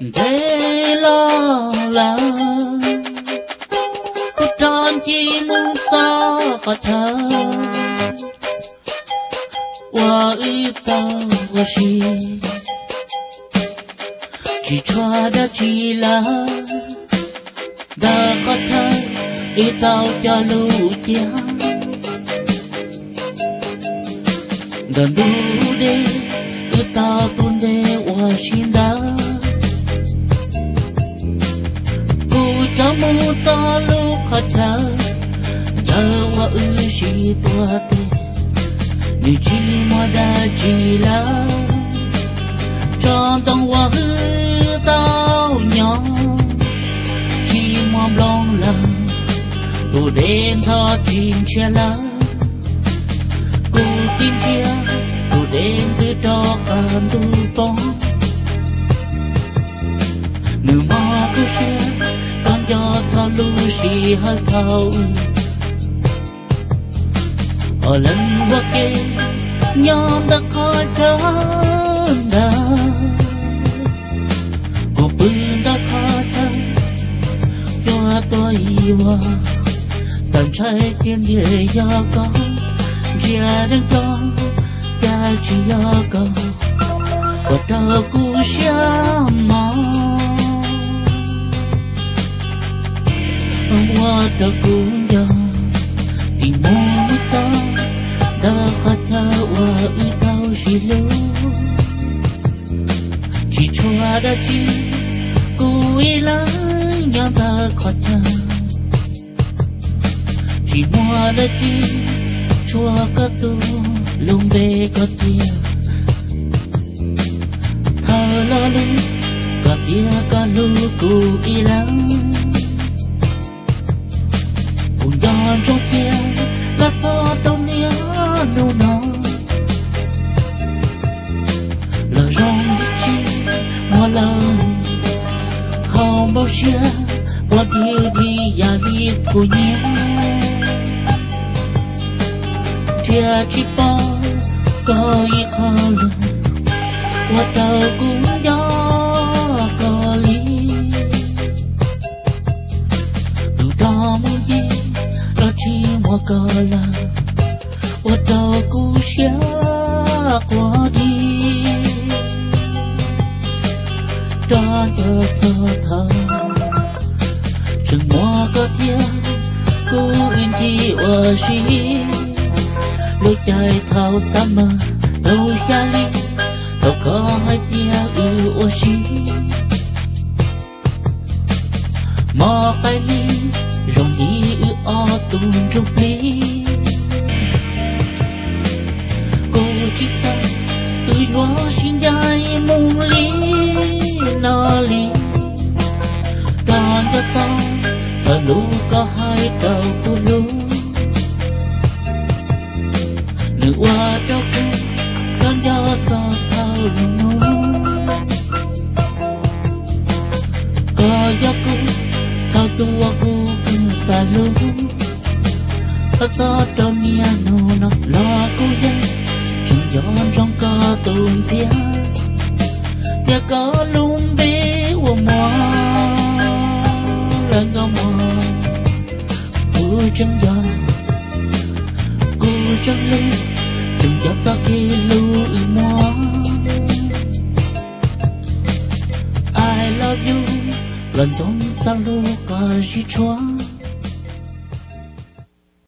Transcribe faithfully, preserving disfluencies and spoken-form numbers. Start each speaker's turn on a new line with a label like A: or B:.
A: thế lo lắng cứ tròn chỉ muốn sao khó thở qua ư tao qua chi chỉ cho đã chỉ là đã có thở ý tao cho lũ chia đàn đủ đê ư tao tuôn đê qua xin đã cho mu to lúc khó chờ nhớ qua ư chỉ tua tê như chỉ mua đã chỉ là cho tông qua hư tao nhỏ chỉ mua lòng là đồ đen thọ chim che lá cô tin kia đồ đen từ cho cần tu bóng nửa mò cứ xe cho thao lưu xì hơi thao ở lần qua kia nhóm đã khó trốn đà cuộc bưng đã khó trốn cho tôi yêu sẵn trái thiên địa do có gia đình con cha chỉ do con và đâu cũng xa mong hoa ta cũng gió tình mong ta đã khó thở hoa ư tao chỉ lưu chỉ cho đã chỉ cúi lắng nhắm ta khó thở chỉ mua đã chỉ cho các tu lung về có tia thở lo lắng có tia có lu cúi lắng giòn trong kia là gió đông nhớ nâu nọ là rong đi chi mua lời không bao chia qua đi đi và đi của nhau chia chỉ có có ý khó lời qua tàu cũng gió có lý từ đó muốn gì chỉ mua cờ là qua tàu cũ xé qua đi đó cho thơ thơ chừng mua có thiên cũ in chi ở chi lối chạy thao summer đâu xa đi đâu có hai tia ư ở chi mò cái ly rong đi ư o tung trong ly cô chỉ sao tươi hoa xin dài mông lý nó lý còn cho tao ở lũ có hai đầu cô lũ nửa qua đâu cũng con gió cho tao lũ có gió cũng thao tua cô xa lưu thật gió đâu nia nô nó lo cô dân chúng gió trong có tồn xia tia có lung bế của mò lần có mò cô chân gió cô chân lưng chúng gió ta kia lưu mò I love you lần trong ta lưu có gì chua